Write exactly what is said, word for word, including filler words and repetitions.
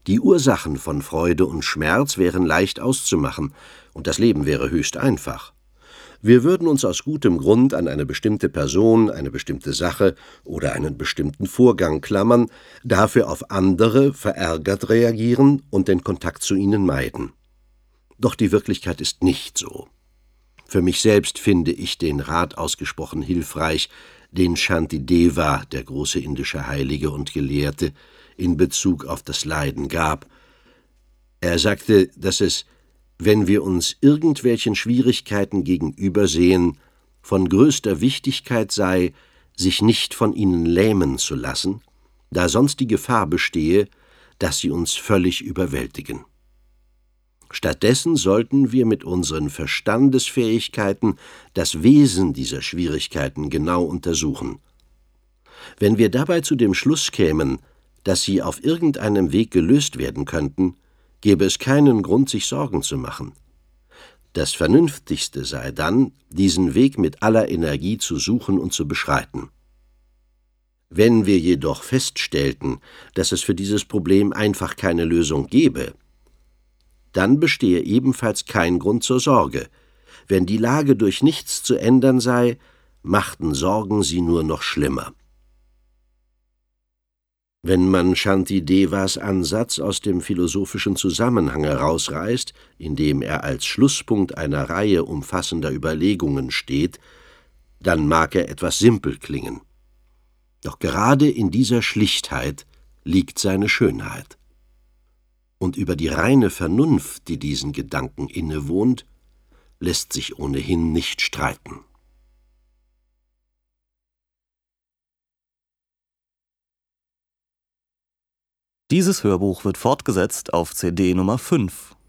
Die Ursachen von Freude und Schmerz wären leicht auszumachen, und das Leben wäre höchst einfach. Wir würden uns aus gutem Grund an eine bestimmte Person, eine bestimmte Sache oder einen bestimmten Vorgang klammern, dafür auf andere verärgert reagieren und den Kontakt zu ihnen meiden. Doch die Wirklichkeit ist nicht so. Für mich selbst finde ich den Rat ausgesprochen hilfreich, den Shantideva, der große indische Heilige und Gelehrte, in Bezug auf das Leiden gab. Er sagte, dass es, wenn wir uns irgendwelchen Schwierigkeiten gegenübersehen, von größter Wichtigkeit sei, sich nicht von ihnen lähmen zu lassen, da sonst die Gefahr bestehe, dass sie uns völlig überwältigen. Stattdessen sollten wir mit unseren Verstandesfähigkeiten das Wesen dieser Schwierigkeiten genau untersuchen. Wenn wir dabei zu dem Schluss kämen, dass sie auf irgendeinem Weg gelöst werden könnten, gäbe es keinen Grund, sich Sorgen zu machen. Das Vernünftigste sei dann, diesen Weg mit aller Energie zu suchen und zu beschreiten. Wenn wir jedoch feststellten, dass es für dieses Problem einfach keine Lösung gäbe, dann bestehe ebenfalls kein Grund zur Sorge. Wenn die Lage durch nichts zu ändern sei, machten Sorgen sie nur noch schlimmer. Wenn man Shantidevas Ansatz aus dem philosophischen Zusammenhang herausreißt, indem er als Schlusspunkt einer Reihe umfassender Überlegungen steht, dann mag er etwas simpel klingen. Doch gerade in dieser Schlichtheit liegt seine Schönheit. Und über die reine Vernunft, die diesen Gedanken innewohnt, lässt sich ohnehin nicht streiten. Dieses Hörbuch wird fortgesetzt auf C D Nummer fünf.